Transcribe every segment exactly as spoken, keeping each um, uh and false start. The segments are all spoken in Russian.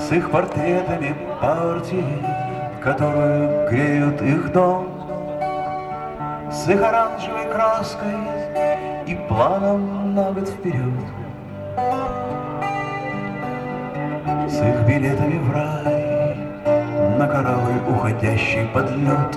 с их портретами партии, которую греют их дом, с их оранжевой краской и планом на год вперед, с их билетами в рай на корабль, уходящий под лед.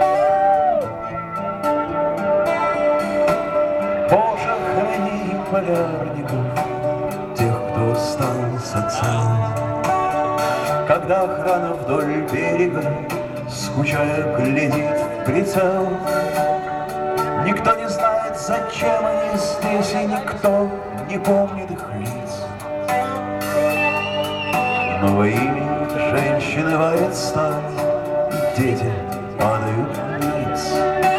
Боже, храни полярников, тех, кто остался цел, когда охрана вдоль берега, скучая, глядит в прицел. Никто не знает, зачем они здесь, и никто не помнит их лиц. Но во имя женщины варят сталь, и дети падают ниц.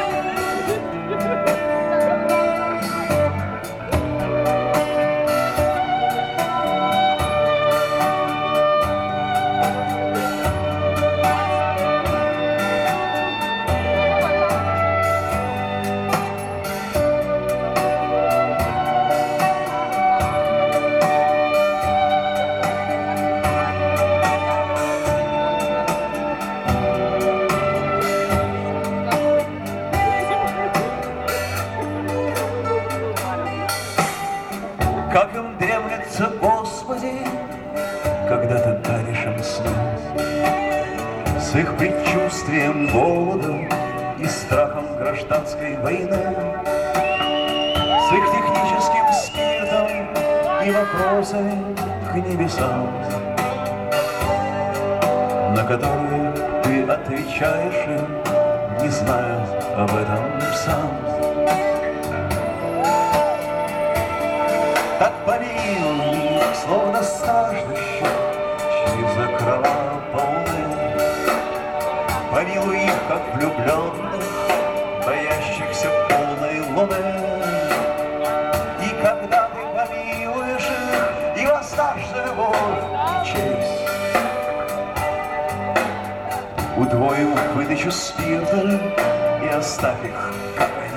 Как им дремлется, Господи, когда Ты даришь им сны, с их предчувствием голода и страхом гражданской войны, с их техническим спиртом и вопросами к небесам, на которые Ты отвечаешь им, не зная об этом сам. Так помилуй их, словно страждущих через закрова полны. Помилуй их, как влюбленных, боящихся полной луны. И когда ты помилуешь их и воздашь за любовь и честь, удвоив выдачу спирта и оставь их, как